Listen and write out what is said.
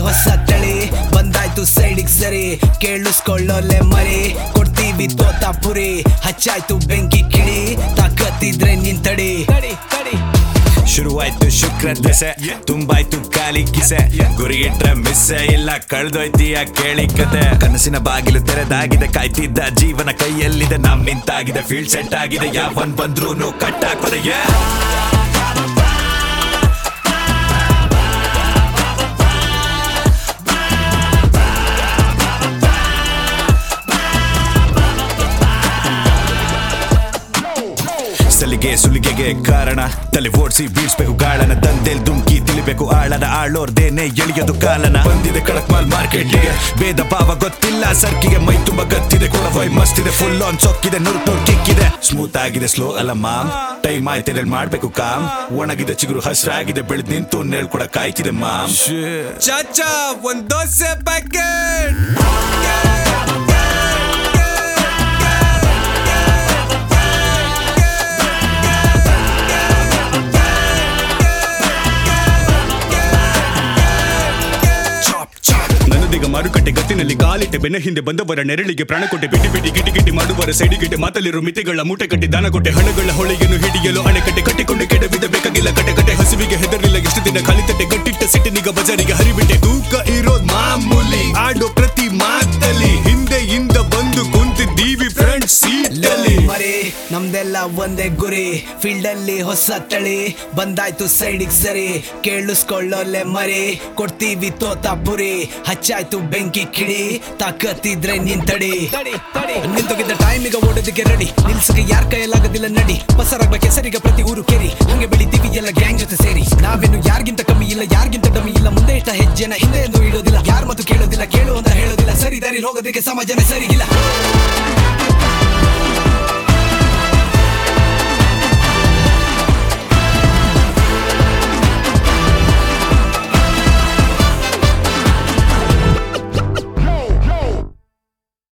ಹೊಸ ತಳಿ ಬಂದಾಯ್ತು ಸೈಡಿಗೆ ಸರಿ ಕೇಳಿಸ್ಕೊಳ್ಳೋಲೆ ಮರಿ ಕೊಡ್ತೀವಿ ತೋತಾಪುರಿ ಹಚ್ಚಾಯ್ತು ಬೆಂಕಿ ಕಿಡಿ ತಾಕತ್ತಿದ್ರೆ ನಿಂತಡಿ ಶುರುವಾಯ್ತು ಶುಕ್ರ ದಸೆ ತುಂಬಾಯ್ತು ಖಾಲಿ ಕಿಸೆ ಗುರಿಗಿಟ್ರೆ ಮಿಸ್ಸೆ ಇಲ್ಲ ಕಳ್ದೋಯ್ತೀಯ ಕೇಳಿ ಕತೆ ಕನಸಿನ ಬಾಗಿಲು ತೆರೆದಾಗಿದೆ ಕಾಯ್ತಿದ್ದ ಜೀವನ ಕೈಯಲ್ಲಿದೆ ನಮ್ ನಿಂತಾಗಿದೆ ಫೀಲ್ಡ್ ಸೆಟ್ ಆಗಿದೆ ಯಾವನ್ ಬಂದ್ರೂ ಕಟ್ ಹಾಕೋದೆ ಸಲಿಗೆ ಸುಲಿಗೆಗೆ ಕಾರಣ ತಲೆ ಓಡಿಸಿ ಬೀಳ್ಸ್ಬೇಕು ಗಾಳನ ದಂಧೆಲ್ ದುಮ್ಕಿ ತಿಳಿಬೇಕು ಆಳನ ಆಳೋರ್ದೇನೆ ಎಳಿಯೋದು ಕಾಲನ ಬಂದಿದೆ ಕಡಕ್ ಮಾಲ್ ಮಾರ್ಕೆಟ್ಗೆ ಭೇದ ಭಾವ ಗೊತ್ತಿಲ್ಲ ಸರ್ಕಿಗೆ ಮೈ ತುಂಬ ಗತ್ತಿದೆ ಕೊಡವೈ ಮಸ್ತಿದೆ ಫುಲ್ ಆನ್ ಸೊಕ್ಕಿದೆ ನೂರು ಕಿಕ್ಕಿದೆ ಸ್ಮೂತ್ ಆಗಿದೆ ಸ್ಲೋ ಅಲ್ಲ ಮಾಮ್ ಟೈಮ್ ಆಯ್ತು ಮಾಡ್ಬೇಕು ಕಾಮ್ ಒಣಗಿದೆ ಚಿಗುರು ಹಸ್ರಾಗಿದೆ ಬೆಳೆದ್ ನಿಂತು ನೇಳ್ ಕೂಡ ಕಾಯ್ತಿದೆ ಮಾಮ್ ಚಾಚಾ ಒಂದ್ ದೋಸೆ ಪ್ಯಾಕೆಟ್ ನನ್ನದೀಗ ಮಾರುಕಟ್ಟೆ ಗತ್ತಿನಲ್ಲಿ ಕಾಲಿಟ್ಟೆ ಬೆನ್ನ ಹಿಂದೆ ಬಂದವರ ನೆರಳಿಗೆ ಪ್ರಾಣ ಕೊಟ್ಟೆ ಬಿಟಿ ಬಿಟಿ ಗಿಟಿ ಗಿಟಿ ಮಾಡುವರ ಸೈಡಿಗಿಟ್ಟೆ ಮಾತಲ್ಲಿರೋ ಮಿತಿಗಳ ಮೂಟೆ ಕಟ್ಟಿ ದಾನ ಕೊಟ್ಟೆ ಹಣಗಳ ಹೊಳೆಯನ್ನು ಹಿಡಿಯಲು ಅಣೆಕಟ್ಟೆ ಕಟ್ಟಿಕೊಂಡು ಕೆಡವಿದ ಬೇಕಾಗಿಲ್ಲ ಕಟೆ ಹಸಿವಿಗೆ ಹೆದರಿಲ್ಲ ಎಷ್ಟು ದಿನ ಖಾಲಿ ತಟ್ಟೆ ಕಟ್ಟಿಟ್ಟ ಸಿಟ್ಟಿನಿಗ ಬಜಾರಿಗೆ ಹರಿಬಿಟ್ಟೆ ತೂಕ ಇರೋದ್ ಮಾಮೂಲಿ ಆಡೋ ಪ್ರತಿ ಮಾತಲ್ಲಿ ಹಿಂದೆಯಿಂದ ಬಂದು ಕುಂತಿದ್ದೀವಿ ಫ್ರೆಂಡ್ಸ್ ಸೀಟಲ್ಲಿ ಮರಿ ನಮ್ದೆಲ್ಲ ಒಂದೇ ಗುರಿ ಫೀಲ್ಡ್ ಅಲ್ಲಿ ಹೊಸ ತಳಿ ಬಂದಾಯ್ತು ಸೈಡಿಗೆ ಸರಿ ಕೇಳಿಸ್ಕೊಳ್ಳೋಲೆ ಮರಿ ಕೊಡ್ತೀವಿ ತೋತಾಪುರಿ ಹಚ್ಚಾಯ್ತು ಬೆಂಕಿ ಕಿಡಿ ತಾಕತ್ತಿದ್ರೆ ನಿಂತಡಿ ನಿಂತೋಗಿದ್ದ ಟೈಮಿಗೆ ಓಡೋದಕ್ಕೆ ರೆಡಿ ನಿಲ್ಸಕ್ಕೆ ಯಾರ ಕೈಯಲ್ಲಾಗೋದಿಲ್ಲ ನಡಿ ಪಸರಾಗ್ಬ ಕೆಸರಿಗೆ ಪ್ರತಿ ಊರು ಕೇರಿ ಹಂಗೆ ಬೆಳಿತೀವಿ ಎಲ್ಲ ಗ್ಯಾಂಗ್ ಜೊತೆ ಸೇರಿ ನಾವೇನು ಯಾರಿಗಿಂತ ಕಮ್ಮಿ ಇಲ್ಲ ಯಾರಿಗಿಂತ ಡಮ್ಮಿ ಇಲ್ಲ ಮುಂದೆ ಇಟ್ಟ ಹೆಜ್ಜೆನ ಹಿಂದೆ ಎಂದು ಇಡೋದಿಲ್ಲ ಯಾರ ಮತ್ತು ಕೇಳೋದಿಲ್ಲ ಕೇಳು ಅಂತ ಹೇಳೋದಿಲ್ಲ ಸರಿ ದಾರಿ ಹೋಗೋದಕ್ಕೆ ಸಮಾಜನ ಸರಿಗಿಲ್ಲ